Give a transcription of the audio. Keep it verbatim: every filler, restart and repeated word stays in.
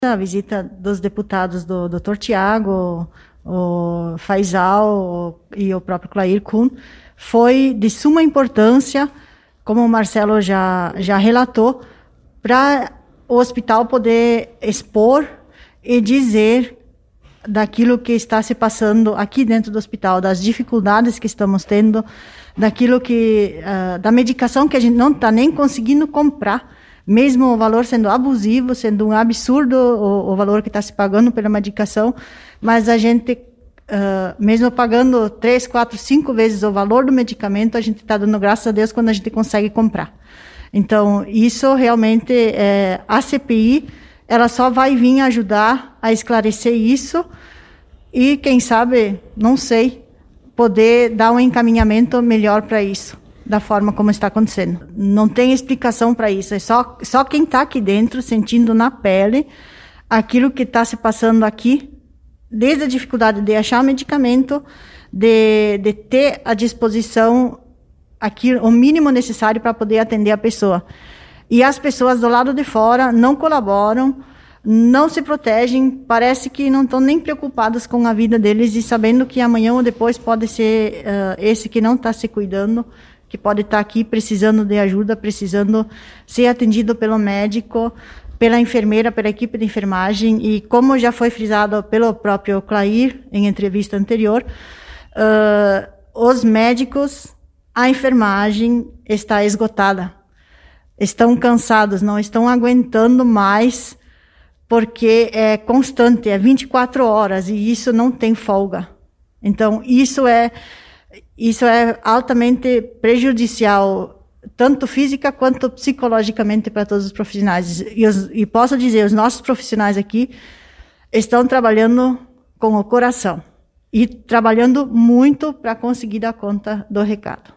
A visita dos deputados do doutor Tiago, o Faisal e o próprio Clair Kuhn foi de suma importância, como o Marcelo já, já relatou, para o hospital poder expor e dizer daquilo que está se passando aqui dentro do hospital, das dificuldades que estamos tendo, daquilo que, uh, da medicação que a gente não está nem conseguindo comprar, mesmo o valor sendo abusivo, sendo um absurdo o, o valor que está se pagando pela medicação, mas a gente, uh, mesmo pagando três, quatro, cinco vezes o valor do medicamento, a gente está dando graças a Deus quando a gente consegue comprar. Então, isso realmente, é, a C P I, ela só vai vir ajudar a esclarecer isso e, quem sabe, não sei, poder dar um encaminhamento melhor para isso, da forma como está acontecendo. Não tem explicação para isso, é só, só quem está aqui dentro, sentindo na pele aquilo que está se passando aqui, desde a dificuldade de achar medicamento, de, de ter à disposição aqui, o mínimo necessário para poder atender a pessoa. E as pessoas do lado de fora não colaboram, não se protegem, parece que não estão nem preocupadas com a vida deles e sabendo que amanhã ou depois pode ser uh, esse que não está se cuidando, que pode estar aqui precisando de ajuda, precisando ser atendido pelo médico, pela enfermeira, pela equipe de enfermagem. E como já foi frisado pelo próprio Clair em entrevista anterior, uh, os médicos, a enfermagem está esgotada. Estão cansados, não estão aguentando mais, porque é constante, é vinte e quatro horas, e isso não tem folga. Então, isso é... Isso é altamente prejudicial, tanto física quanto psicologicamente para todos os profissionais. E, os, e posso dizer, os nossos profissionais aqui estão trabalhando com o coração e trabalhando muito para conseguir dar conta do recado.